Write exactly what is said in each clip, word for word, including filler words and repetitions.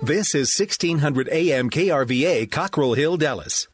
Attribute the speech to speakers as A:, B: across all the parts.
A: This is sixteen hundred A M K R V A, Cockrell Hill, Dallas.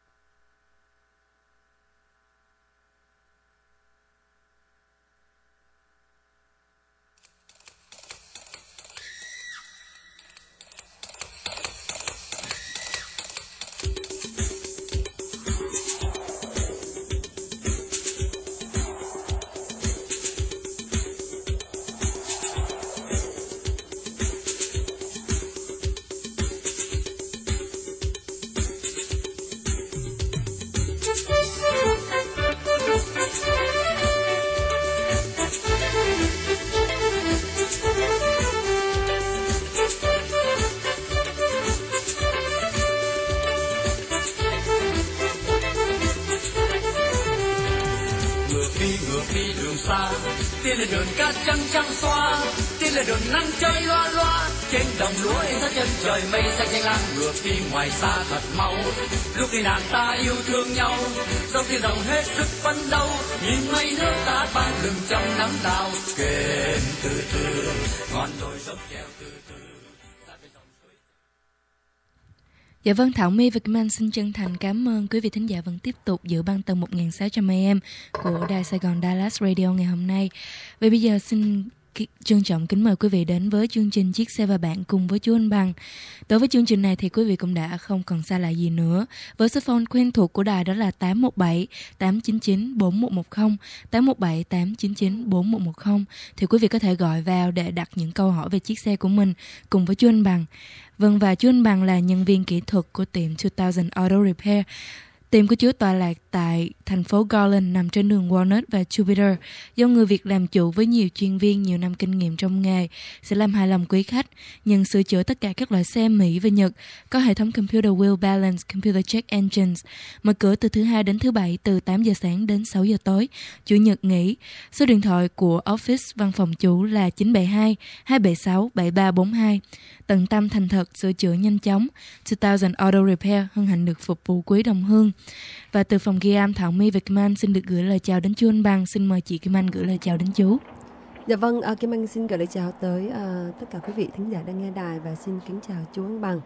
B: Tiên là đường cát trắng trắng xoa, tiên là đường nắng chơi loa loa, trên đồng lúa in ra chân trời mây xanh xanh lam, ngược đi ngoài xa thật mau. Lúc này nàng ta yêu thương nhau, dòng tiền rộng hết sức phấn đấu, nhìn mây nước ta ban lừng trong nắng đào, kềnh từ từ, ngọn đồi dốc treo từ từ.
C: Dạ vâng, Thảo My và Kim Anh xin chân thành cảm ơn quý vị thính giả vẫn tiếp tục giữ băng tần một nghìn sáu trăm A M của Đài Sài Gòn Dallas Radio ngày hôm nay. Và bây giờ xin trân trọng kính mời quý vị đến với chương trình Chiếc Xe và Bạn cùng với chú Anh Bằng. Đối với chương trình này thì quý vị cũng đã không còn xa lạ gì nữa. Với số phone quen thuộc của đài đó là tám một bảy tám chín chín bốn một một không, tám một bảy tám chín chín bốn một một không, thì quý vị có thể gọi vào để đặt những câu hỏi về chiếc xe của mình cùng với chú Anh Bằng. Vâng, và chú Anh Bằng là nhân viên kỹ thuật của tiệm hai nghìn Auto Repair. Tiệm của chú tọa lạc tại thành phố Garland, nằm trên đường Walnut và Jupiter. Do người Việt làm chủ với nhiều chuyên viên, nhiều năm kinh nghiệm trong nghề, sẽ làm hài lòng quý khách, nhận sửa chữa tất cả các loại xe Mỹ và Nhật, có hệ thống computer wheel balance, computer check engines. Mở cửa từ thứ hai đến thứ bảy từ tám giờ sáng đến sáu giờ tối, chủ nhật nghỉ. Số điện thoại của office văn phòng chú là chín bảy hai hai bảy sáu bảy ba bốn hai. Tận tâm thành thật, sửa chữa nhanh chóng. hai nghìn Auto Repair hân hạnh được phục vụ quý đồng hương. Và từ phòng ghi âm, Thảo My và Kim Anh xin được gửi lời chào đến chú Anh Bằng. Xin mời chị Kim Anh gửi lời chào đến chú.
D: Dạ vâng, uh, Kim Anh xin gửi lời chào tới uh, tất cả quý vị thính giả đang nghe đài và xin kính chào chú Anh Bằng.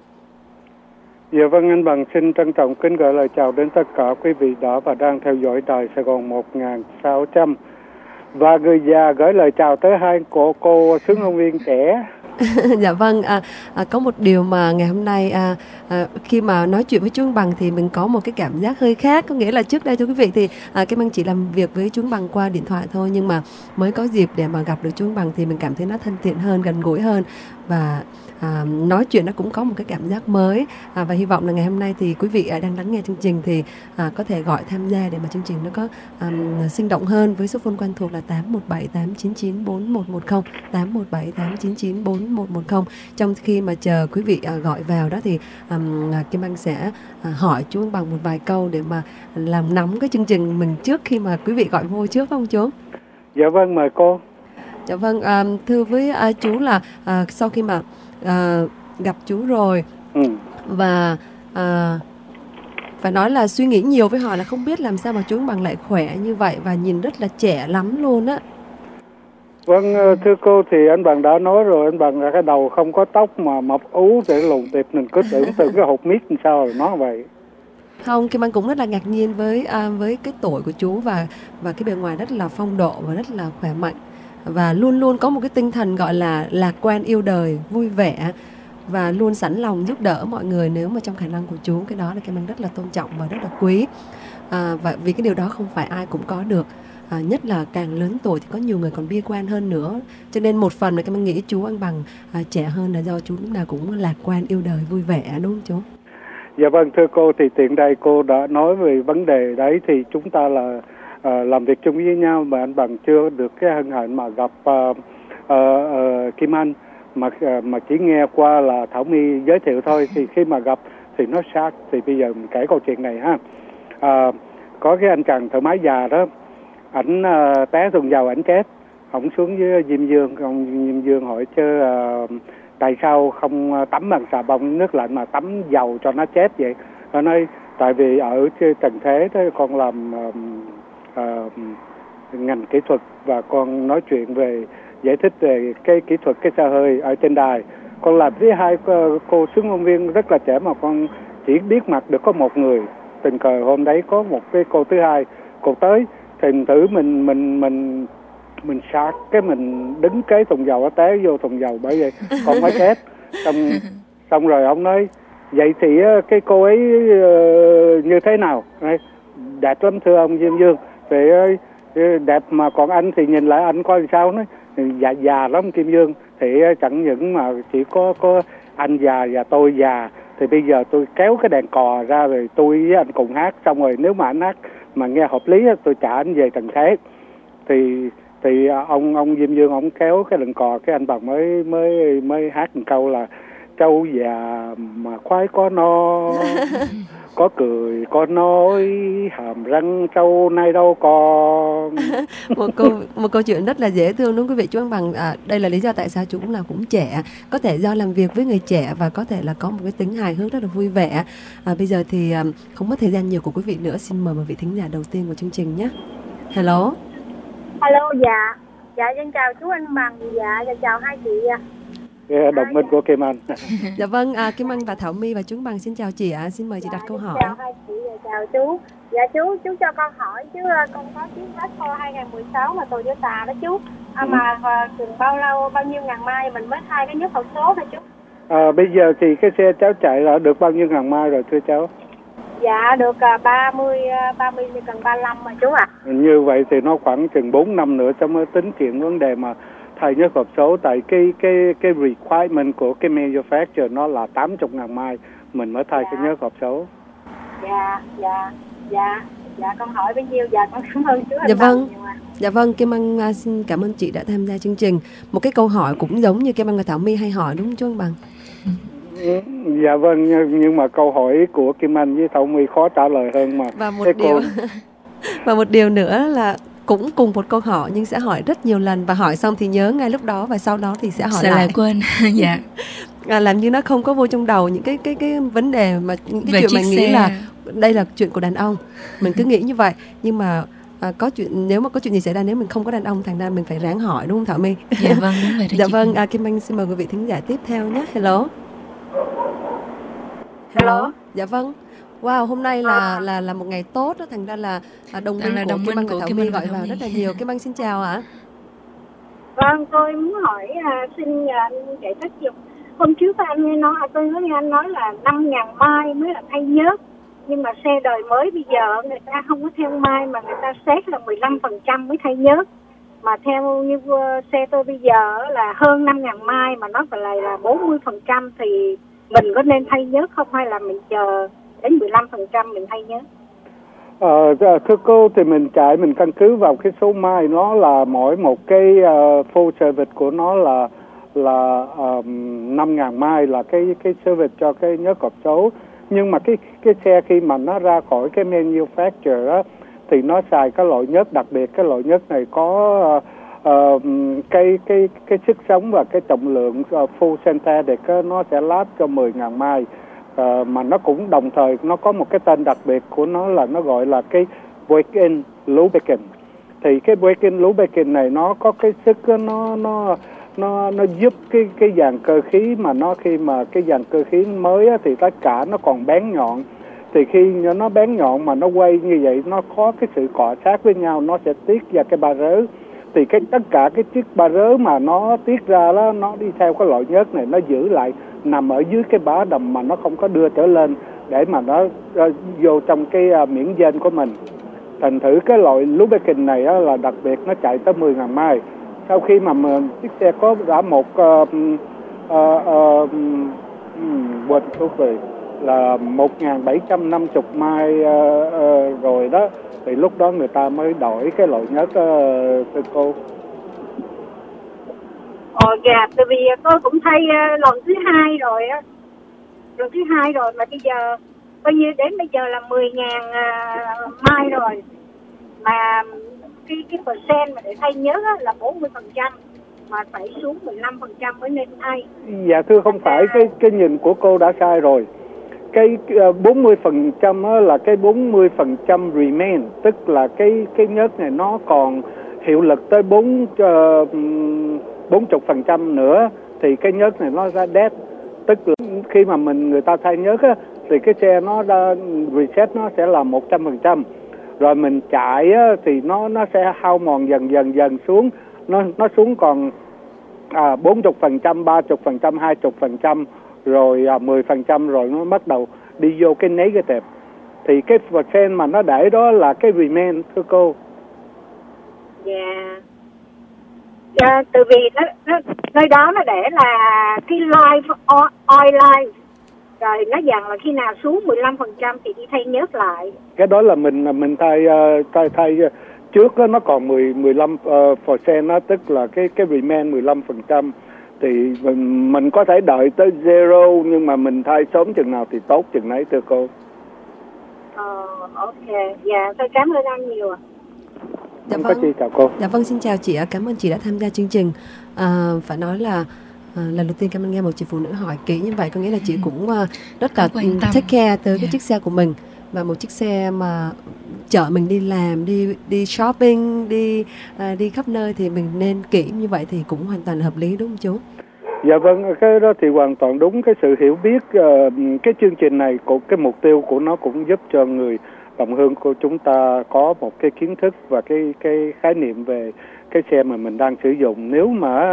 E: Dạ vâng, anh Bằng xin trân trọng kính gửi lời chào đến tất cả quý vị đã và đang theo dõi đài Sài Gòn một nghìn sáu trăm. Và người già gửi lời chào tới hai cô, cô xướng ngôn viên trẻ.
D: Dạ vâng, à, à, có một điều mà ngày hôm nay à, à, khi mà nói chuyện với chú Anh Bằng thì mình có một cái cảm giác hơi khác. Có nghĩa là trước đây thưa quý vị thì à, Kim Anh chỉ làm việc với chú Anh Bằng qua điện thoại thôi, nhưng mà mới có dịp để mà gặp được chú Anh Bằng thì mình cảm thấy nó thân thiện hơn, gần gũi hơn, và à, nói chuyện nó cũng có một cái cảm giác mới. à, Và hy vọng là ngày hôm nay thì quý vị à, đang lắng nghe chương trình thì à, có thể gọi tham gia để mà chương trình nó có à, sinh động hơn, với số phone quen thuộc là tám một bảy tám chín chín bốn một một không, tám một bảy tám chín chín bốn một một không. Trong khi mà chờ quý vị à, gọi vào đó thì à, Kim Anh sẽ à, hỏi chú Anh Bằng một vài câu để mà làm nóng cái chương trình mình trước khi mà quý vị gọi vô trước, không chú?
E: Dạ vâng, mời cô.
D: Dạ vâng, à, thưa với à, chú là à, sau khi mà à, gặp chú rồi ừ. và à, phải nói là suy nghĩ nhiều với họ, là không biết làm sao mà chú Anh Bằng lại khỏe như vậy và nhìn rất là trẻ lắm luôn á.
E: Vâng, thưa cô thì anh Bằng đã nói rồi, anh Bằng là cái đầu không có tóc mà mập ú để lùn tiệp, mình cứ tưởng từ cái hộp mít làm sao rồi nói vậy.
D: Không, Kim Anh cũng rất là ngạc nhiên với à, với cái tuổi của chú và và cái bề ngoài rất là phong độ và rất là khỏe mạnh, và luôn luôn có một cái tinh thần gọi là lạc quan, yêu đời, vui vẻ, và luôn sẵn lòng giúp đỡ mọi người nếu mà trong khả năng của chú. Cái đó là Kim Anh rất là tôn trọng và rất là quý, à, và vì cái điều đó không phải ai cũng có được. À, nhất là càng lớn tuổi thì có nhiều người còn bi quan hơn nữa, cho nên một phần là Kim Anh nghĩ chú Anh Bằng à, trẻ hơn là do chú lúc nào cũng lạc quan, yêu đời, vui vẻ, đúng không chú?
E: Dạ vâng, thưa cô thì tiện đây cô đã nói về vấn đề đấy, thì chúng ta là à, làm việc chung với nhau mà anh Bằng chưa được cái hân hạnh mà gặp à, à, à, Kim Anh, mà à, mà chỉ nghe qua là Thảo My giới thiệu thôi. Thì khi mà gặp thì nó sát, thì bây giờ mình kể câu chuyện này ha. À, có cái anh chàng thợ máy già đó, ảnh uh, té thùng dầu, ảnh chết. Ổng xuống với Diêm Dương, ông Diêm Dương hỏi chứ uh, tại sao không tắm bằng xà bông nước lạnh mà tắm dầu cho nó chết vậy? Nó nói tại vì ở trần thế đó con làm uh, uh, ngành kỹ thuật và con nói chuyện về giải thích về cái kỹ thuật cái xe hơi ở trên đài, Con làm với hai cô, cô xướng ngôn viên rất là trẻ mà con chỉ biết mặt được có một người. Tình cờ hôm đấy có một cái cô thứ hai, cô tới thành thử mình mình mình mình sạc cái mình đứng cái thùng dầu nó té vô thùng dầu, bởi vậy con mới chết. Xong xong rồi ông nói vậy thì cái cô ấy uh, như thế nào? Đẹp lắm thưa ông Diêm Dương. Thì uh, đẹp mà còn anh thì nhìn lại anh coi sao. Nói già già lắm Kim Dương. Thì uh, chẳng những mà chỉ có có anh già và tôi già, thì bây giờ tôi kéo cái đèn cò ra rồi tôi với anh cùng hát, xong rồi nếu mà anh hát mà nghe hợp lý tôi trả anh về trần thế. Thì thì ông ông Diêm Dương ông kéo cái đèn cò, cái anh Bằng mới mới mới hát một câu là trâu già mà khoái có no, có cười có nói, hàm răng trâu nay đâu còn.
D: một câu một câu chuyện rất là dễ thương đúng không quý vị? Chú Anh Bằng, à, đây là lý do tại sao chú cũng là cũng trẻ, có thể do làm việc với người trẻ và có thể là có một cái tính hài hước rất là vui vẻ. À, bây giờ thì um, không mất thời gian nhiều của quý vị nữa, xin mời một vị thính giả đầu tiên của chương trình nhé. Hello.
F: Hello, dạ dạ xin chào chú Anh Bằng, dạ và chào hai chị.
E: Yeah, đồng minh của Kim Anh.
D: Dạ vâng, à, Kim Anh và Thảo My và chú Anh Bằng xin chào chị ạ. À. Xin mời chị
F: dạ,
D: đặt câu hỏi.
F: Chào hai chị và chào chú. Dạ chú chú cho con hỏi chứ con có chuyến Passport hai không một sáu mà Toyota đó chú. À, ừ. Mà chừng bao lâu bao nhiêu ngàn mai mình mới thay cái nhất hộp số thôi chú?
E: À, bây giờ thì cái xe cháu chạy là được bao nhiêu ngàn mai rồi thưa cháu?
F: Dạ được ba mươi ba mươi gần ba mươi lăm mà chú ạ. À.
E: Như vậy thì nó khoảng chừng bốn năm nữa cháu mới tính chuyện vấn đề mà thay nhất hộp số, tại cái cái cái requirement của cái manufacturer nó là tám mươi ngàn mai mình mới thay dạ. cái nhất hộp số.
F: Dạ dạ dạ dạ con hỏi bao nhiêu? Dạ con cảm ơn chú.
D: Dạ vâng. Dạ vâng, Kim Anh uh, xin cảm ơn chị đã tham gia chương trình. Một cái câu hỏi cũng giống như Kim Anh và Thảo My hay hỏi đúng không chú Anh Bằng?
E: Dạ vâng, nhưng mà câu hỏi của Kim Anh với Thảo My khó trả lời hơn mà.
D: Và một điều cô... và một điều nữa là cũng cùng một câu hỏi nhưng sẽ hỏi rất nhiều lần, và hỏi xong thì nhớ ngay lúc đó và sau đó thì sẽ hỏi
C: sẽ
D: lại.
C: lại quên. Dạ.
D: À, làm như nó không có vô trong đầu những cái cái cái vấn đề mà những cái
C: về
D: chuyện mình nghĩ
C: xe.
D: là đây là chuyện của đàn ông, mình cứ nghĩ như vậy, nhưng mà à, có chuyện, nếu mà có chuyện gì xảy ra nếu mình không có đàn ông, thành ra mình phải ráng hỏi đúng không Thảo My?
C: Dạ vâng, đúng vậy đó.
D: Dạ vâng, à, Kim Anh xin mời quý vị thính giả tiếp theo nhé. Hello. Hello. Dạ vâng. Wow, hôm nay là là là một ngày tốt đó, thành ra là à, đồng minh của Kim Anh và Thảo My gọi vào rất là nhiều. Kim Anh xin chào ạ. À.
F: Vâng, tôi muốn hỏi à, xin à, giải thích giùm. Hôm trước anh nghe nói, à, tôi nghe anh nói là năm ngàn mai mới là thay nhớt, nhưng mà xe đời mới bây giờ người ta không có theo mai mà người ta xét là mười lăm phần trăm mới thay nhớt. Mà theo như uh, xe tôi bây giờ là hơn năm ngàn mai mà nó phải là, là bốn mươi phần trăm thì mình có nên thay nhớt không, hay là mình chờ đến mười lăm phần trăm mình thay nhớt?
E: Ờ, thưa cô, thì mình chạy mình căn cứ vào cái số mai, nó là mỗi một cái uh, full service của nó là là um, năm ngàn mai là cái cái service cho cái nhớt hộp số. Nhưng mà cái cái xe khi mà nó ra khỏi cái manufacturer á, thì nó xài cái loại nhớt đặc biệt. Cái loại nhớt này có uh, uh, cái cái cái sức sống và cái trọng lượng uh, full synthetic á, nó sẽ last cho mười ngàn mai. Uh, mà nó cũng đồng thời nó có một cái tên đặc biệt của nó là nó gọi là cái break-in lubricant. Thì cái break-in lubricant này nó có cái sức nó nó nó nó giúp cái cái dàn cơ khí mà nó khi mà cái dàn cơ khí mới á, thì tất cả nó còn bén nhọn. Thì khi nó bén nhọn mà nó quay như vậy, nó có cái sự cọ sát với nhau, nó sẽ tiết ra cái ba rớ. Thì cái tất cả cái chiếc ba rớ mà nó tiết ra đó, nó đi theo cái loại nhớt này, nó giữ lại nằm ở dưới cái bã đầm mà nó không có đưa trở lên để mà nó uh, vô trong cái uh, miễn danh của mình. Thành thử cái loại lubricant này á, là đặc biệt, nó chạy tới mười ngàn mai. Sau khi mà, mà chiếc xe có đã một uh, uh, uh, quên số về là một nghìn bảy trăm năm mươi mai uh, uh, rồi đó, thì lúc đó người ta mới đổi cái loại nhớt uh, thưa cô.
F: Ồ dạ, tại vì tôi cũng thay uh, lần thứ hai rồi á, lần thứ hai rồi mà bây giờ bao nhiêu đến bây giờ là mười ngàn uh, mai rồi, mà cái cái percent mà để thay nhớt á, là bốn mươi phần trăm mà phải xuống mười lăm phần trăm mới nên thay.
E: Dạ thưa, không phải, cái cái nhìn của cô đã sai rồi. Cái uh, bốn mươi phần trăm là cái bốn mươi phần trăm remain, tức là cái cái nhớt này nó còn hiệu lực tới bốn bốn mươi phần trăm nữa thì cái nhớt này nó ra dead, tức là khi mà mình người ta thay nhớt á, thì cái xe nó đã, reset nó sẽ là một trăm phần trăm. Rồi mình chạy á, thì nó nó sẽ hao mòn dần dần dần xuống, nó nó xuống còn à, bốn mươi phần trăm, ba mươi phần trăm, hai mươi phần trăm, rồi à, mười phần trăm, rồi nó bắt đầu đi vô cái negative. Thì cái percent mà nó để đó là cái remain thưa cô.
F: Dạ. Yeah. Dạ, từ vì nó, nó nơi đó nó để là cái live oil live, rồi nó dặn là khi nào xuống mười lăm phần trăm thì đi thay nhớt lại. Cái
E: đó là mình mình thay uh, thay thay uh, trước đó, nó còn mười mười lăm percent đó, tức là cái cái remain mười lăm phần trăm, thì mình mình có thể đợi tới zero, nhưng mà mình thay sớm chừng nào thì tốt chừng nấy thưa cô.
F: Ờ, ok, dạ, tôi cảm ơn anh nhiều ạ.
D: Dạ
E: vâng. Chị, chào cô.
D: Dạ vâng, xin chào chị ạ. Cảm ơn chị đã tham gia chương trình. À, phải nói là à, lần đầu tiên cảm ơn nghe một chị phụ nữ hỏi kỹ như vậy, có nghĩa là chị cũng uh, rất là take care tới yeah. cái chiếc xe của mình, và một chiếc xe mà chở mình đi làm, đi đi shopping, đi à, đi khắp nơi thì mình nên kỹ như vậy thì cũng hoàn toàn hợp lý đúng không chú?
E: Dạ vâng, cái đó thì hoàn toàn đúng. Cái sự hiểu biết, uh, cái chương trình này, của cái mục tiêu của nó cũng giúp cho người đồng hương của chúng ta có một cái kiến thức và cái cái khái niệm về cái xe mà mình đang sử dụng. Nếu mà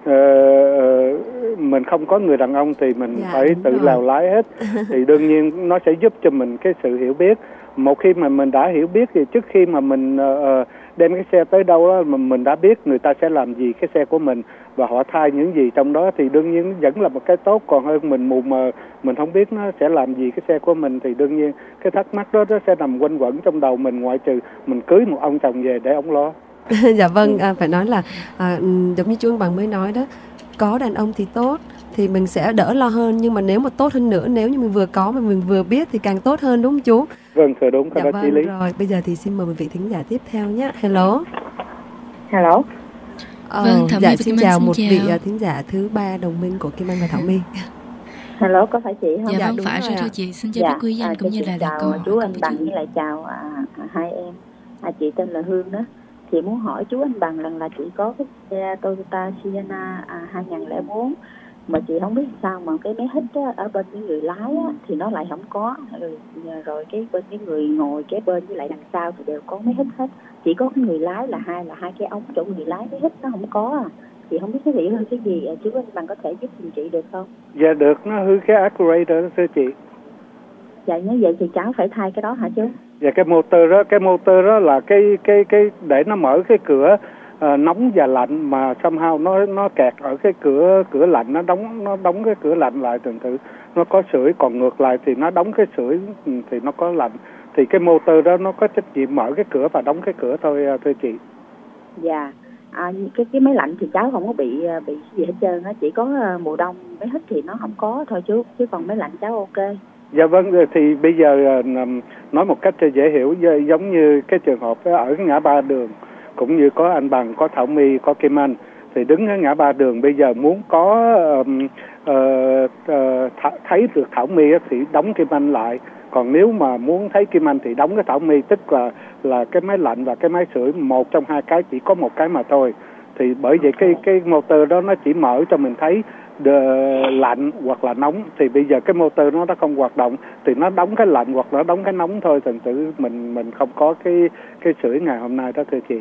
E: uh, mình không có người đàn ông thì mình dạ, phải tự lèo lái hết thì đương nhiên nó sẽ giúp cho mình cái sự hiểu biết. Một khi mà mình đã hiểu biết thì trước khi mà mình uh, đem cái xe tới đâu đó, mà mình đã biết người ta sẽ làm gì cái xe của mình và họ thay những gì trong đó, thì đương nhiên vẫn là một cái tốt, còn hơn mình mù mờ mình không biết nó sẽ làm gì cái xe của mình, thì đương nhiên cái thắc mắc đó nó sẽ nằm quanh quẩn trong đầu mình, ngoại trừ mình cưới một ông chồng về để ông lo.
D: Dạ vâng, à, phải nói là à, giống như chú anh Bằng mới nói đó, có đàn ông thì tốt thì mình sẽ đỡ lo hơn, nhưng mà nếu mà tốt hơn nữa, nếu như mình vừa có mà mình vừa biết thì càng tốt hơn đúng không chú?
E: Vâng, thưa đúng, cái
D: dạ
E: đó
D: vâng,
E: chí lý.
D: Rồi, bây giờ thì xin mời một vị thính giả tiếp theo nhé. Hello.
G: Hello.
D: Ờ, vâng, dạ, xin chào một chào. vị uh, thính giả thứ ba đồng minh của Kim Anh và Thảo My.
G: Hello, có phải chị không?
C: Dạ, dạ vâng, phải rồi thưa chị. Xin chào dạ, biết quý danh à, cũng như là
G: chào
C: câu
G: chú anh Bằng với lại chào à, à, hai em. À, chị tên là Hương đó. Chị muốn hỏi chú anh Bằng rằng là chị có cái xe Toyota Sienna à, hai không không bốn, mà chị không biết sao mà cái máy hít á, ở bên cái người lái á, thì nó lại không có, rồi, rồi cái bên cái người ngồi kế bên với lại đằng sau thì đều có máy hít hết, chỉ có cái người lái là hai là hai cái ống chỗ người lái máy hít nó không có à. Chị không biết cái gì hơn cái gì, chú anh Bằng có thể giúp giùm chị được không?
E: Dạ được, nó hư cái actuator đó thưa chị.
G: Dạ như vậy thì cháu phải thay cái đó hả chú?
E: Dạ cái motor đó, cái motor đó là cái cái cái để nó mở cái cửa uh, nóng và lạnh, mà somehow nó nó kẹt ở cái cửa cửa lạnh, nó đóng nó đóng cái cửa lạnh lại, thường thử nó có sưởi, còn ngược lại thì nó đóng cái sưởi thì nó có lạnh, thì cái motor đó nó có trách nhiệm mở cái cửa và đóng cái cửa thôi thưa chị.
G: Dạ. À, cái cái máy lạnh thì cháu không có bị bị gì hết trơn á, chỉ có mùa đông máy hít thì nó không có thôi chú, chứ còn máy lạnh cháu ok.
E: Dạ vâng, thì bây giờ nói một cách cho dễ hiểu, giống như cái trường hợp ở cái ngã ba đường, cũng như có anh Bằng, có Thảo My, có Kim Anh, thì đứng ở ngã ba đường bây giờ muốn có um, uh, uh, thấy được Thảo My thì đóng Kim Anh lại, còn nếu mà muốn thấy Kim Anh thì đóng cái Thảo My, tức là là cái máy lạnh và cái máy sưởi, một trong hai cái chỉ có một cái mà thôi. Thì bởi vậy cái cái motor đó nó chỉ mở cho mình thấy de, lạnh hoặc là nóng, thì bây giờ cái motor nó nó không hoạt động thì nó đóng cái lạnh hoặc nó đóng cái nóng thôi, thành thử mình mình không có cái cái sưởi ngày hôm nay đó thưa chị.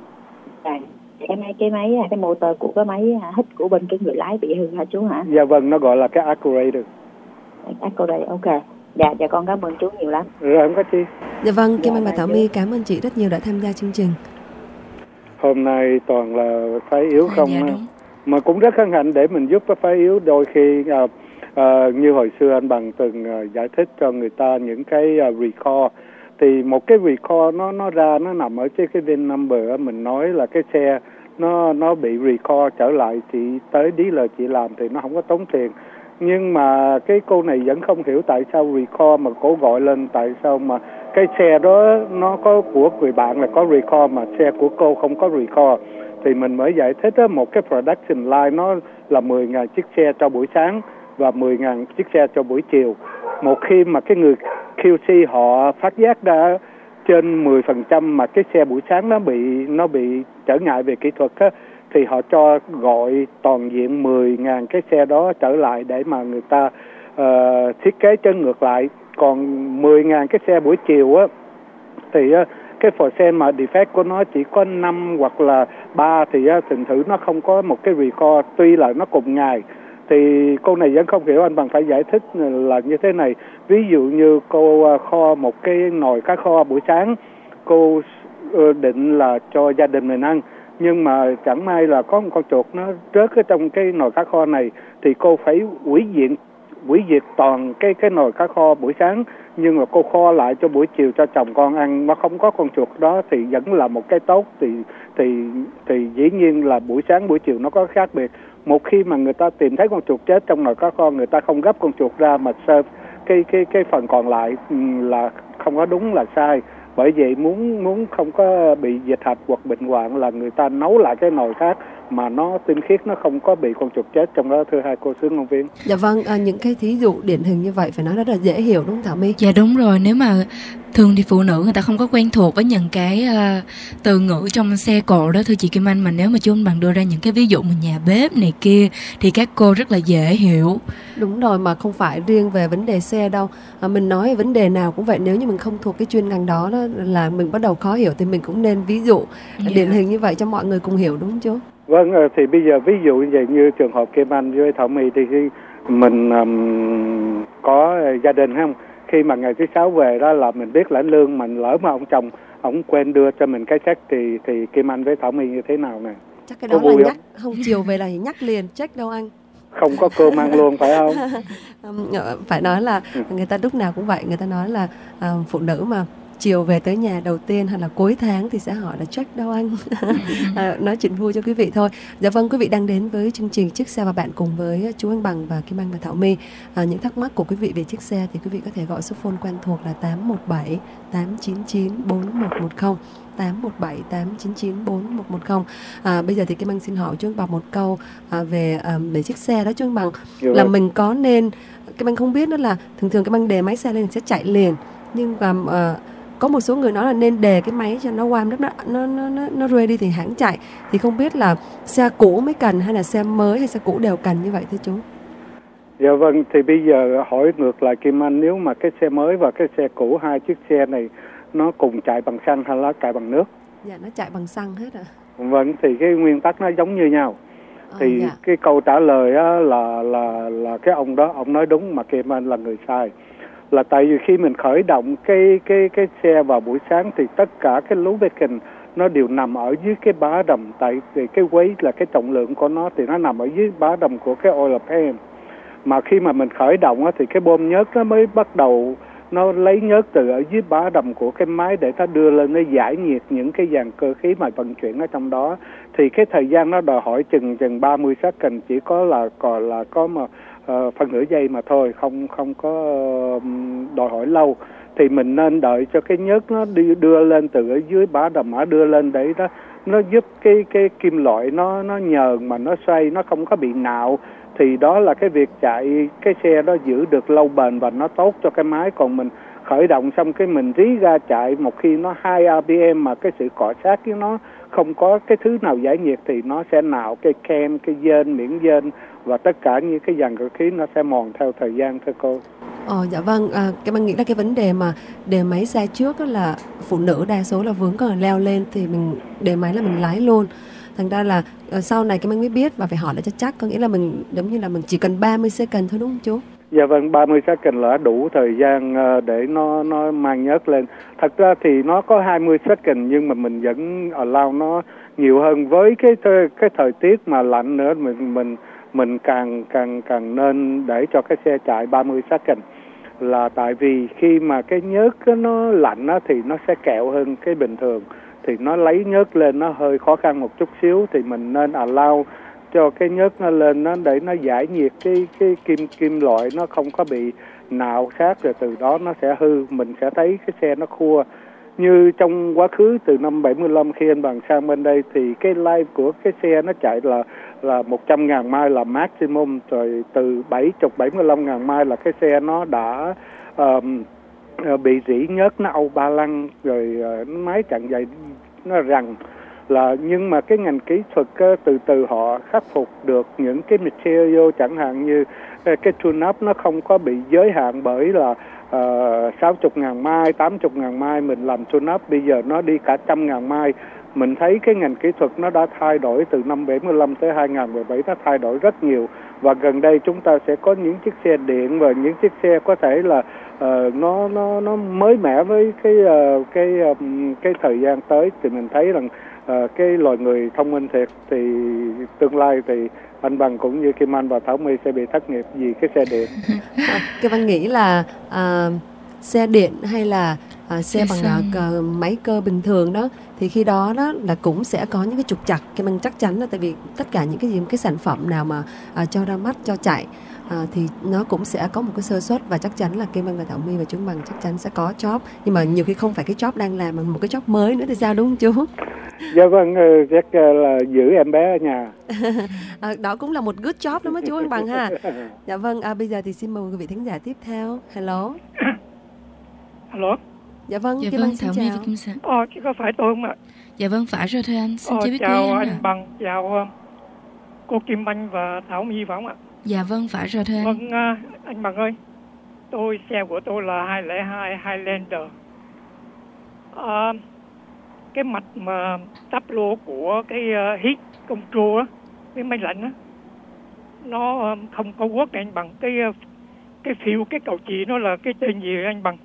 G: À, cái máy cái máy cái motor của cái máy hít của bên cái người lái bị hư hả chú hả?
E: Dạ vâng, nó gọi là cái actuator.
G: Actuator, ok. Dạ, dạ con cảm ơn chú nhiều lắm.
E: Rồi không có chi.
D: Dạ vâng, Kim Anh và Thảo My cảm ơn chị rất nhiều đã tham gia chương trình.
E: Hôm nay toàn là phái yếu không,
C: dạ,
E: mà cũng rất hân hạnh để mình giúp cái phái yếu. Đôi khi à, à, như hồi xưa anh Bằng từng à, giải thích cho người ta những cái à, recall, thì một cái recall nó nó ra nó nằm ở trên cái vê i en number. Mình nói là cái xe nó nó bị recall trở lại, chị tới dealer chị làm thì nó không có tốn tiền. Nhưng mà cái cô này vẫn không hiểu tại sao recall mà cô gọi lên, tại sao mà cái xe đó nó có của người bạn là có recall mà xe của cô không có recall. Thì mình mới giải thích đó, một cái production line nó là mười nghìn chiếc xe cho buổi sáng và mười nghìn chiếc xe cho buổi chiều. Một khi mà cái người quy xê họ phát giác ra trên mười phần trăm mà cái xe buổi sáng nó bị nó bị trở ngại về kỹ thuật á, thì họ cho gọi toàn diện mười nghìn cái xe đó trở lại để mà người ta uh, thiết kế chân ngược lại. Còn mười nghìn cái xe buổi chiều á thì uh, cái percent mà defect của nó chỉ có năm hoặc là ba thì uh, thường thử nó không có một cái record, tuy là nó cùng ngày. Thì cô này vẫn không hiểu, anh Bằng phải giải thích là như thế này. Ví dụ như cô uh, kho một cái nồi cá kho buổi sáng, cô uh, định là cho gia đình mình ăn, nhưng mà chẳng may là có một con chuột nó rớt ở trong cái nồi cá kho này, thì cô phải hủy diệt hủy diệt toàn cái cái nồi cá kho buổi sáng, nhưng mà cô kho lại cho buổi chiều cho chồng con ăn, nó không có con chuột đó thì vẫn là một cái tốt. Thì thì thì dĩ nhiên là buổi sáng buổi chiều nó có khác biệt. Một khi mà người ta tìm thấy con chuột chết trong nồi cá kho, người ta không gấp con chuột ra mà serve cái cái cái phần còn lại là không có đúng, là sai. Bởi vậy muốn muốn không có bị dịch hạch hoặc bệnh hoạn là người ta nấu lại cái nồi khác mà nó tinh khiết, nó không có bị con chuột chết trong đó, thưa hai cô Sướng Ngôn Viên.
D: Dạ vâng, à, những cái thí dụ điển hình như vậy phải nói rất là dễ hiểu đúng không Thảo My?
C: Dạ đúng rồi, nếu mà thường thì phụ nữ người ta không có quen thuộc với những cái uh, từ ngữ trong xe cộ đó thưa chị Kim Anh, mà nếu mà chú anh Bằng đưa ra những cái ví dụ mà nhà bếp này kia thì các cô rất là dễ hiểu.
D: Đúng rồi, mà không phải riêng về vấn đề xe đâu, à, mình nói vấn đề nào cũng vậy. Nếu như mình không thuộc cái chuyên ngành đó, đó là mình bắt đầu khó hiểu thì mình cũng nên ví dụ yeah. điển hình như vậy cho mọi người cùng hiểu, đúng không chú?
E: Vâng, thì bây giờ ví dụ như vậy, như trường hợp Kim Anh với Thảo My thì khi mình um, có gia đình không, khi mà ngày thứ sáu về đó là mình biết lãnh lương, mình lỡ mà ông chồng ông quên đưa cho mình cái check thì thì Kim Anh với Thảo My như thế nào nè?
D: Chắc cái đó có là nhắc không? không chiều về là nhắc liền check đâu anh.
E: Không có cơm ăn luôn phải không?
D: Phải nói là người ta lúc nào cũng vậy, người ta nói là à, phụ nữ mà chiều về tới nhà đầu tiên hay là cuối tháng thì sẽ hỏi là check đâu anh. à, nói chuyện vui cho quý vị thôi. Dạ vâng, quý vị đang đến với chương trình Chiếc Xe và Bạn cùng với chú Anh Bằng và Kim Anh và Thảo My. À, những thắc mắc của quý vị về chiếc xe thì quý vị có thể gọi số phone quen thuộc là tám một bảy tám chín chín bốn một một không, tám một bảy tám chín chín bốn một một không. À, bây giờ thì Kim Anh xin hỏi chú Anh Bằng một câu à, về à, về chiếc xe đó chú Anh Bằng. Được là rồi. Mình có nên, Kim Anh không biết đó là thường thường Kim Anh đề máy xe lên sẽ chạy liền, nhưng mà à, có một số người nói là nên đề cái máy cho nó warm up, nó nó nó nó ready thì hãng chạy. Thì không biết là xe cũ mới cần hay là xe mới hay xe cũ đều cần như vậy thưa chú?
E: Dạ vâng, thì bây giờ hỏi ngược lại Kim Anh, nếu mà cái xe mới và cái xe cũ, hai chiếc xe này nó cùng chạy bằng xăng hay là chạy bằng nước?
D: Dạ nó chạy bằng xăng hết ạ. À?
E: Vâng, thì cái nguyên tắc nó giống như nhau. Ờ, thì dạ. Cái câu trả lời á, là là là cái ông đó ông nói đúng mà Kim Anh là người sai. Là tại vì khi mình khởi động cái cái cái xe vào buổi sáng thì tất cả cái lubricant nó đều nằm ở dưới cái bá đầm, tại vì cái weight là cái trọng lượng của nó thì nó nằm ở dưới bá đầm của cái oil pan. Mà khi mà mình khởi động á, thì cái bơm nhớt nó mới bắt đầu nó lấy nhớt từ ở dưới bá đầm của cái máy để nó đưa lên, nó giải nhiệt những cái dàn cơ khí mà vận chuyển ở trong đó. Thì cái thời gian nó đòi hỏi chừng chừng ba mươi second, chỉ có là còn là có mà uh, phân nửa giây mà thôi, không không có uh, đòi hỏi lâu. Thì mình nên đợi cho cái nhớt nó đi đưa lên từ ở dưới bá đầm mã đưa lên để nó nó giúp cái cái kim loại nó nó nhờn mà nó xoay, nó không có bị nạo. Thì đó là cái việc chạy cái xe đó giữ được lâu bền và nó tốt cho cái máy. Còn mình khởi động xong cái mình rí ra chạy, một khi nó hai rờ pê em mà cái sự cọ sát với nó không có cái thứ nào giải nhiệt thì nó sẽ nạo cái kem, cái dên, miễn dên và tất cả những cái dàn cơ khí nó sẽ mòn theo thời gian thưa cô.
D: Ờ dạ vâng, à, cái mình nghĩ là cái vấn đề mà đề máy xe trước đó là phụ nữ đa số là vướng còn leo lên thì mình đề máy là mình lái luôn. Thành ra là uh, sau này cái mình mới biết và phải hỏi lại cho chắc, có nghĩa là mình giống như là mình chỉ cần ba mươi second thôi đúng không chú?
E: Dạ vâng, ba mươi second là đủ thời gian uh, để nó nó mang nhớt lên. Thật ra thì nó có hai mươi second nhưng mà mình vẫn allow nó nhiều hơn. Với cái th- cái thời tiết mà lạnh nữa, mình mình mình càng càng càng nên để cho cái xe chạy ba mươi second, là tại vì khi mà cái nhớt nó lạnh á, thì nó sẽ kẹo hơn cái bình thường, thì nó lấy nhớt lên nó hơi khó khăn một chút xíu, thì mình nên allow cho cái nhớt nó lên nó để nó giải nhiệt cái cái kim kim loại nó không có bị nạo sát, rồi từ đó nó sẽ hư, mình sẽ thấy cái xe nó khua. Như trong quá khứ từ năm bảy mươi lăm khi anh Bằng sang bên đây thì cái life của cái xe nó chạy là là một trăm ngàn mile là maximum, rồi từ bảy mươi bảy mươi lăm ngàn mile là cái xe nó đã um, bị rỉ nhớt, nó âu ba lăng, rồi uh, máy chặn dày nó rằng. là nhưng mà cái ngành kỹ thuật từ từ họ khắc phục được những cái material chẳng hạn như cái tune-up nó không có bị giới hạn bởi là sáu mươi ngàn mai, tám mươi ngàn mai mình làm tune-up, bây giờ nó đi cả trăm ngàn mai. Mình thấy cái ngành kỹ thuật nó đã thay đổi từ năm bảy mươi lăm tới hai nghìn mười bảy, nó thay đổi rất nhiều. Và gần đây chúng ta sẽ có những chiếc xe điện và những chiếc xe có thể là uh, nó nó nó mới mẻ với cái uh, cái um, cái thời gian tới. Thì mình thấy rằng uh, cái loài người thông minh thiệt thì tương lai thì anh Bằng cũng như Kim Anh và Thảo My sẽ bị thất nghiệp vì cái xe điện.
D: Các bạn nghĩ là uh, xe điện hay là uh, xe bằng uh, máy cơ bình thường đó, thì khi đó đó là cũng sẽ có những cái trục trặc. Cái bằng chắc chắn là tại vì tất cả những cái gì cái sản phẩm nào mà uh, cho ra mắt cho chạy uh, thì nó cũng sẽ có một cái sơ suất, và chắc chắn là Kim Anh và Thảo My và Trương Bằng chắc chắn sẽ có job, nhưng mà nhiều khi không phải cái job đang làm mà một cái job mới nữa thì sao, đúng không chú?
E: Dạ vâng, chắc là giữ em bé ở nhà.
D: À, đó cũng là một good job đó mới chú anh Bằng ha. Dạ vâng, à, bây giờ thì xin mời quý vị thính giả tiếp theo. Hello.
H: Hello.
C: Dạ vâng, dạ vâng, Thảo My và Kim Sa.
H: Ờ, chứ có phải tôi không ạ?
C: Dạ vâng, phải rồi thưa anh. Xin
H: ờ,
C: chào biết
H: chào
C: quý anh,
H: anh Bằng, chào cô Kim Anh và Thảo My phải không ạ?
C: Dạ vâng, phải rồi thưa anh.
H: Vâng, uh, anh Bằng ơi, tôi xe của tôi là hai không hai Highlander. Uh, cái mạch mà tắp lô của cái uh, heat control á, cái máy lạnh á, nó uh, không có work anh Bằng. Cái uh, cái phiêu, cái cầu chì nó là cái tên gì anh Bằng?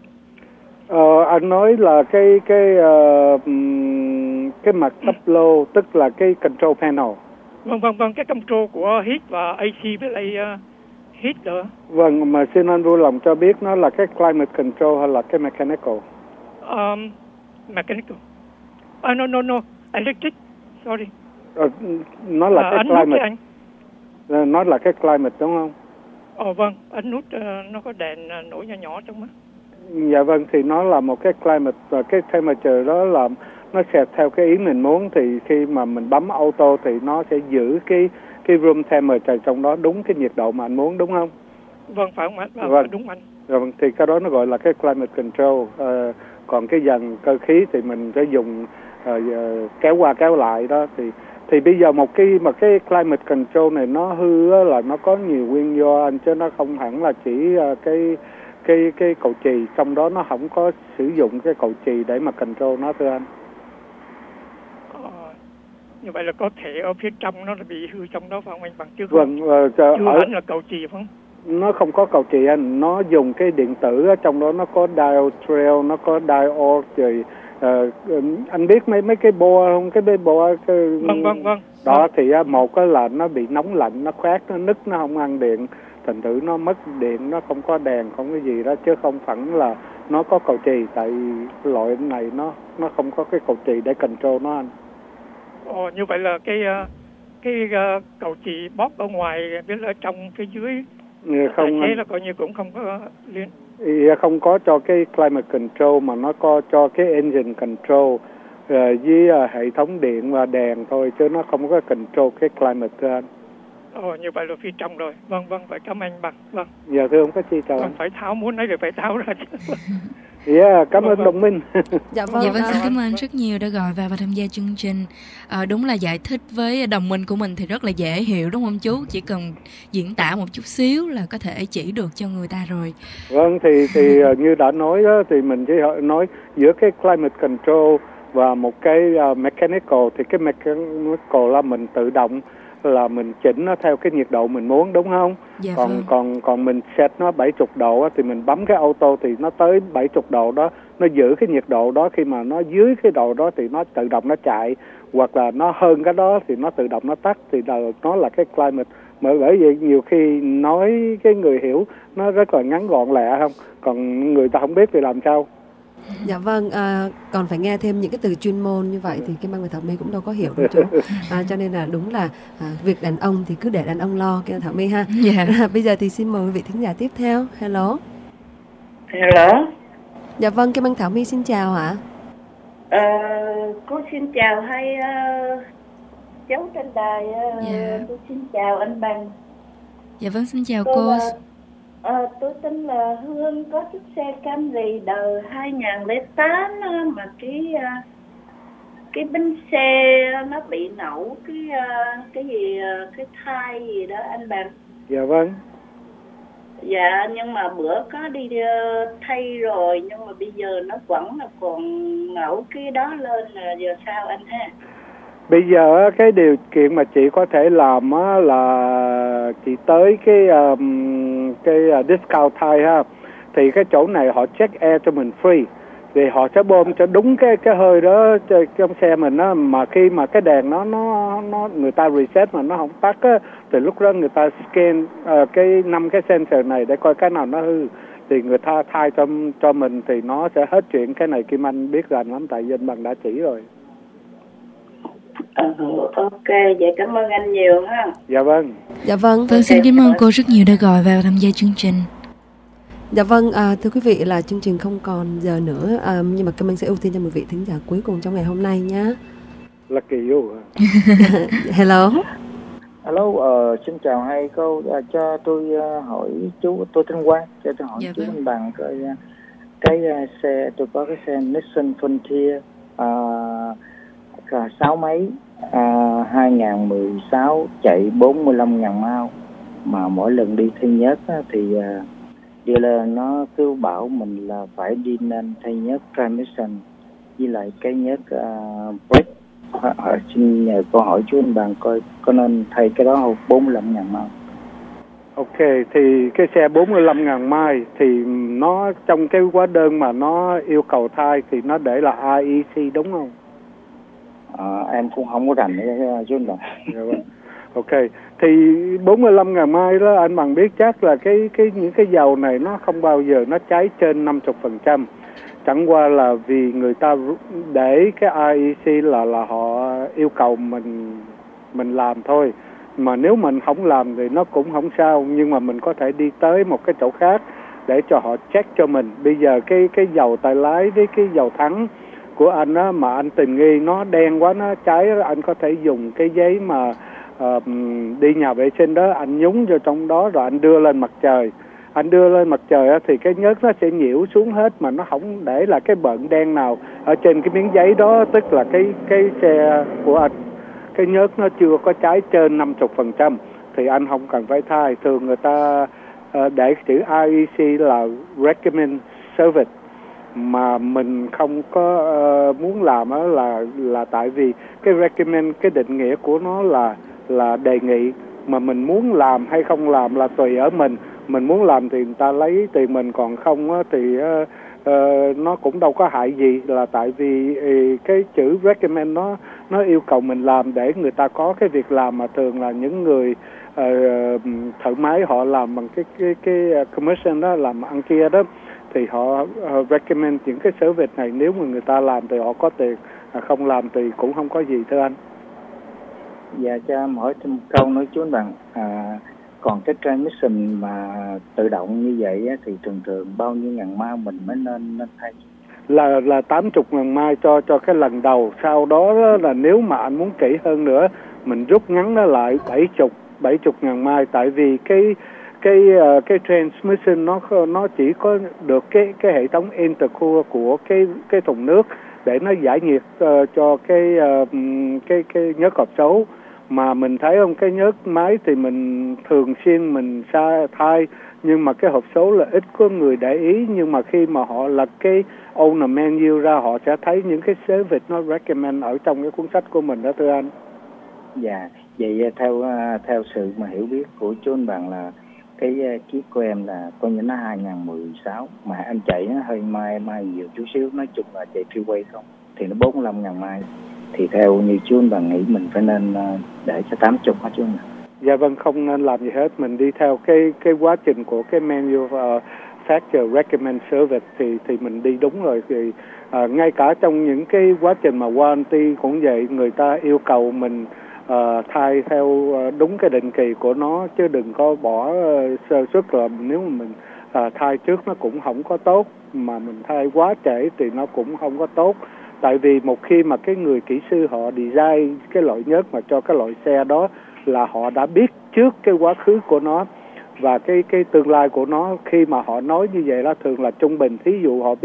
E: Ờ, anh nói là cái cái uh, cái mặt tắp lô, tức là cái control panel.
H: Vâng vâng vâng, cái control của heat và a xê với lại uh, heat nữa.
E: Vâng, mà xin anh vui lòng cho biết nó là cái climate control hay là cái mechanical?
H: Um, mechanical. Uh, no no no, electric. Sorry.
E: Ờ, nó là
H: à,
E: cái
H: anh
E: climate.
H: Anh.
E: Nó là cái climate đúng không?
H: Ồ vâng, anh nút uh, nó có đèn uh, nổi nhỏ nhỏ trong mắt.
E: Dạ vâng, thì nó là một cái climate và cái temperature đó là nó sẽ theo cái ý mình muốn, thì khi mà mình bấm auto thì nó sẽ giữ cái cái room temperature trong đó đúng cái nhiệt độ mà anh muốn, đúng không?
H: Vâng, phải không anh? Vâng,
E: vâng.
H: Đúng anh.
E: Vâng, thì cái đó nó gọi là cái climate control. À, còn cái dàn cơ khí thì mình sẽ dùng uh, kéo qua kéo lại đó. Thì thì bây giờ một cái mà cái climate control này nó hư á, là nó có nhiều nguyên do anh, chứ nó không hẳn là chỉ uh, cái cái cái cầu chì, trong đó nó không có sử dụng cái cầu chì để mà control nó thưa anh.
H: Ờ, như vậy là có thể ở phía trong nó bị hư trong đó phải không anh Bằng? Chứ
E: Vâng,
H: không,
E: uh,
H: chưa
E: ở,
H: hẳn là cầu chì phải không?
E: Nó không có cầu chì anh, nó dùng cái điện tử ở trong đó, nó có diode trail, nó có diode rồi uh, anh biết mấy mấy cái bo không, cái bê bo cái,
H: vâng vâng vâng
E: đó
H: vâng.
E: Thì uh, một cái là nó bị nóng lạnh, nó khoét, nó nứt, nó không ăn điện, thành thử nó mất điện, nó không có đèn, không cái gì đó, chứ không phải là nó có cầu chì. Tại loại này nó nó không có cái cầu chì để control nó anh.
H: Ồ, như vậy là cái cái uh, cầu chì bóp ở ngoài với ở trong phía dưới
E: không,
H: thế là coi như cũng không có liên.
E: Thì không có cho cái climate control, mà nó có cho cái engine control uh, với uh, hệ thống điện và đèn thôi, chứ nó không có control cái climate thưa anh.
H: Ồ, như vậy là phía trong rồi. Vâng vâng, vậy cảm ơn anh Bằng. Vâng.
E: Dạ thưa không có chi chào
H: vâng,
E: anh.
H: Phải tháo, muốn nói thì phải tháo ra chứ.
E: Yeah, cảm
H: vâng,
E: ơn
H: vâng.
E: đồng minh.
D: Dạ vâng,
C: dạ vâng, xin cảm ơn rất nhiều đã gọi vào và tham gia chương trình. À, đúng là giải thích với đồng minh của mình thì rất là dễ hiểu đúng không chú? Chỉ cần diễn tả một chút xíu là có thể chỉ được cho người ta rồi.
E: Vâng, thì thì như đã nói đó, thì mình chỉ nói giữa cái climate control và một cái uh, mechanical. Thì cái mechanical là mình tự động, là mình chỉnh nó theo cái nhiệt độ mình muốn, đúng không?
C: Dạ
E: còn
C: vâng.
E: còn còn mình set nó bảy mươi độ á, thì mình bấm cái auto thì nó tới bảy mươi độ đó, nó giữ cái nhiệt độ đó. Khi mà nó dưới cái độ đó thì nó tự động nó chạy, hoặc là nó hơn cái đó thì nó tự động nó tắt. Thì nó là cái climate. Mà bởi vậy nhiều khi nói cái người hiểu nó rất là ngắn gọn lẹ không, còn người ta không biết thì làm sao.
D: Dạ vâng, à, còn phải nghe thêm những cái từ chuyên môn như vậy thì cái Mang và Thảo My cũng đâu có hiểu đâu chú. À, cho nên là đúng là à, việc đàn ông thì cứ để đàn ông lo, kia Thảo My ha.
C: Dạ.
D: À, bây giờ thì xin mời quý vị thính giả tiếp theo. Hello.
I: Hello.
D: Dạ vâng, cái Mang Thảo My xin chào ạ.
I: À, cô xin chào hai uh, cháu trên đài. Uh,
C: dạ.
I: Tôi xin chào anh Bằng.
C: Dạ vâng, xin chào
I: tôi
C: cô.
I: Là, uh, tôi tên là Hương, có chiếc xe Camry đời hai không không tám mà cái uh, cái bánh xe nó bị nổ cái uh, cái gì uh, cái thai gì đó anh Bằng.
E: Dạ vâng.
I: Dạ nhưng mà bữa có đi uh, thay rồi nhưng mà bây giờ nó vẫn là còn nổ cái đó lên là giờ sao anh ha?
E: Bây giờ cái điều kiện mà chị có thể làm á là chị tới cái um, cái uh, discount tire ha, thì cái chỗ này họ check air cho mình free, thì họ sẽ bơm cho đúng cái cái hơi đó trong xe mình á, mà khi mà cái đèn nó nó nó người ta reset mà nó không tắt á, thì lúc đó người ta scan uh, cái năm cái sensor này để coi cái nào nó hư, thì người ta thay cho cho mình thì nó sẽ hết chuyện. Cái này Kim Anh biết rành lắm tại Vinh Bằng đã chỉ rồi.
I: Ừ, ok, vậy cảm ơn anh nhiều ha.
E: Dạ vâng.
D: Dạ vâng.
C: Vâng, xin cảm ơn cô rất nhiều đã gọi vào tham gia chương trình.
D: Dạ vâng, à, thưa quý vị là chương trình không còn giờ nữa, à, nhưng mà Kim Anh sẽ ưu tiên cho một vị thính giả cuối cùng trong ngày hôm nay nhé.
E: Là kỳ vô.
D: Hello.
J: Hello, uh, xin chào hai cô, uh, cho tôi uh, hỏi chú, tôi tên Quang, cho tôi hỏi dạ chú anh Bằng coi uh, cái uh, xe, tôi có cái xe Nissan Frontier uh, sáu mấy, uh, hai không một sáu chạy bốn mươi lăm nghìn mile, mà mỗi lần đi thay nhớt uh, thì uh, dealer nó cứ bảo mình là phải đi nên thay nhớt transmission với lại cái nhớt uh, brake. Họ xin nhờ câu hỏi chú anh Bằng coi có nên thay cái đó không, bốn mươi lăm nghìn mile.
E: Ok, thì cái xe bốn mươi lăm nghìn mile thì nó trong cái hóa đơn mà nó yêu cầu thay thì nó để là i e xê đúng không?
J: À, em cũng không có rành đấy chú anh Bằng.
E: Ok, thì bốn mươi lăm nghìn mile đó anh Bằng biết chắc là cái cái những cái dầu này nó không bao giờ nó cháy trên năm mươi phần trăm. Chẳng qua là vì người ta để cái i e xê là là họ yêu cầu mình mình làm thôi. Mà nếu mình không làm thì nó cũng không sao, nhưng mà mình có thể đi tới một cái chỗ khác để cho họ check cho mình. Bây giờ cái cái dầu tay lái với cái dầu thắng của anh á, mà anh tình nghi nó đen quá, nó cháy, anh có thể dùng cái giấy mà uh, đi nhà vệ sinh đó, anh nhúng vô trong đó rồi anh đưa lên mặt trời. Anh đưa lên mặt trời á, thì cái nhớt nó sẽ nhiễu xuống hết, mà nó không để là cái bợn đen nào ở trên cái miếng giấy đó, tức là cái cái xe của anh, cái nhớt nó chưa có cháy trên năm mươi phần trăm thì anh không cần phải thay. Thường người ta uh, để chữ i e xê là recommend service, mà mình không có uh, muốn làm đó là là tại vì cái recommend, cái định nghĩa của nó là là đề nghị, mà mình muốn làm hay không làm là tùy ở mình. Mình muốn làm thì người ta lấy tiền mình, còn không á, thì uh, uh, nó cũng đâu có hại gì, là tại vì uh, cái chữ recommend nó nó yêu cầu mình làm để người ta có cái việc làm, mà thường là những người uh, thợ máy họ làm bằng cái cái cái commission đó, làm ăn kia đó, thì họ uh, recommend những cái service này. Nếu mà người ta làm thì họ có tiền, không làm thì cũng không có gì thưa anh.
J: Dạ, cho em hỏi thêm câu nói chú anh Bằng, à, còn cái transmission mà tự động như vậy á, thì thường thường bao nhiêu ngàn mile mình mới nên nên thay?
E: Là là tám mươi ngàn mile cho cho cái lần đầu. Sau đó, đó là nếu mà anh muốn kỹ hơn nữa, mình rút ngắn nó lại bảy mươi ngàn mile, tại vì cái cái uh, cái transmission nó nó chỉ có được cái cái hệ thống intercooler của cái cái thùng nước để nó giải nhiệt uh, cho cái uh, cái cái nhớt hộp số. Mà mình thấy không, cái nhớt máy thì mình thường xuyên mình xa thay, nhưng mà cái hộp số là ít có người để ý. Nhưng mà khi mà họ lật cái owner menu ra, họ sẽ thấy những cái service nó recommend ở trong cái cuốn sách của mình đó thưa anh.
J: Dạ, vậy theo theo sự mà hiểu biết của chú anh Bằng là cái chiếc của em là coi như nó hai không một sáu, mà anh chạy nó hơi mai mai nhiều chút xíu, nói chung là chạy freeway không thì nó bốn mươi lăm ngàn mile. Thì theo như chú anh Bằng nghĩ mình phải nên để cho tám mươi hết chú anh?
E: Dạ vâng, không nên làm gì hết. Mình đi theo cái cái quá trình của cái manufacturer recommend service thì thì mình đi đúng rồi. Thì uh, ngay cả trong những cái quá trình mà warranty cũng vậy, người ta yêu cầu mình uh, thay theo uh, đúng cái định kỳ của nó, chứ đừng có bỏ uh, sơ suất. Là nếu mà mình uh, thay trước nó cũng không có tốt, mà mình thay quá trễ thì nó cũng không có tốt. Tại vì một khi mà cái người kỹ sư họ design cái loại nhớt mà cho cái loại xe đó, là họ đã biết trước cái quá khứ của nó và cái cái tương lai của nó. Khi mà họ nói như vậy đó, thường là trung bình. Thí dụ họ biết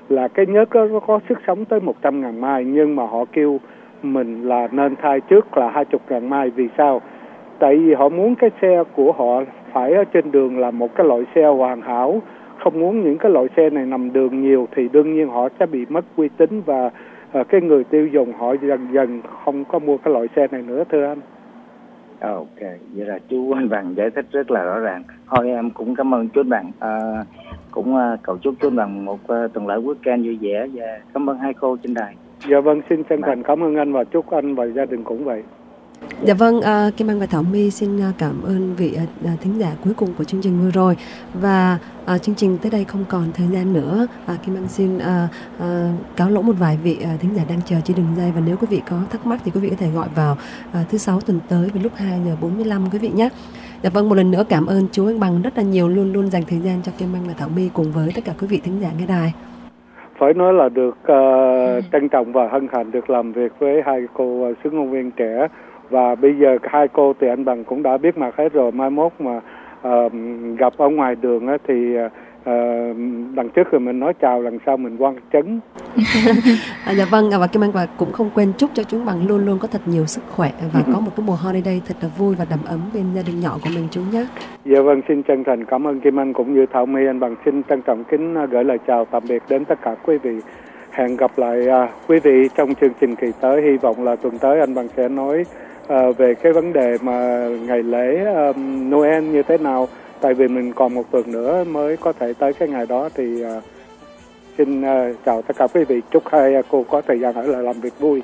E: là cái nhớt đó nó có sức sống tới một trăm ngàn mai, nhưng mà họ kêu mình là nên thay trước là hai mươi ngàn mai. Vì sao? Tại vì họ muốn cái xe của họ phải ở trên đường là một cái loại xe hoàn hảo, không muốn những cái loại xe này nằm đường nhiều thì đương nhiên họ sẽ bị mất uy tín và uh, cái người tiêu dùng họ dần dần không có mua cái loại xe này nữa, thưa anh.
J: Ok, vậy là chú anh Bằng giải thích rất là rõ ràng. Thôi em cũng cảm ơn chú anh Bằng, à, cũng uh, cầu chúc chú anh Bằng một uh, tuần lễ weekend vui vẻ và cảm ơn hai cô trên đài.
E: Dạ vâng, xin chân thành cảm ơn anh và chúc anh và gia đình cũng vậy.
D: Dạ vâng, uh, Kim Anh và Thảo My xin uh, cảm ơn vị uh, thính giả cuối cùng của chương trình vừa rồi. Và uh, chương trình tới đây không còn thời gian nữa. uh, Kim Anh xin uh, uh, cáo lỗi một vài vị uh, thính giả đang chờ trên đường dây. Và nếu quý vị có thắc mắc thì quý vị có thể gọi vào uh, thứ sáu tuần tới vào lúc hai giờ bốn mươi lăm quý vị nhé. Dạ vâng, một lần nữa cảm ơn chú anh Bằng rất là nhiều, luôn luôn dành thời gian cho Kim Anh và Thảo My cùng với tất cả quý vị thính giả nghe đài.
E: Phải nói là được uh, ừ. trân trọng và hân hạnh được làm việc với hai cô uh, xướng ngôn viên trẻ. Và bây giờ hai cô thì anh Bằng cũng đã biết mặt hết rồi, mai mốt mà uh, gặp ở ngoài đường á, thì uh, đằng trước rồi mình nói chào, lần sau mình quan chấn.
D: à, dạ vâng, và Kim Anh và cũng không quên chúc cho chú Bằng luôn luôn có thật nhiều sức khỏe và có một cái mùa holiday thật là vui và đầm ấm bên gia đình nhỏ của mình chú nhé.
E: Dạ vâng, xin chân thành cảm ơn Kim Anh cũng như Thảo My. Anh Bằng xin trân trọng kính gửi lời chào tạm biệt đến tất cả quý vị. Hẹn gặp lại uh, quý vị trong chương trình kỳ tới. Hy vọng là tuần tới anh Bằng sẽ nói uh, về cái vấn đề mà ngày lễ uh, Noel như thế nào. Tại vì mình còn một tuần nữa mới có thể tới cái ngày đó thì uh, xin uh, chào tất cả quý vị. Chúc hai uh, cô có thời gian ở lại làm việc vui.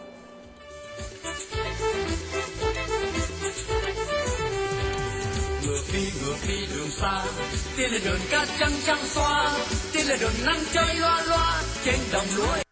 B: Ngựa phi ngựa phi đường xa, tiên lên đường cát trắng trắng xoa, tiên lên đường nắng chơi loa loa trên đồng lúa.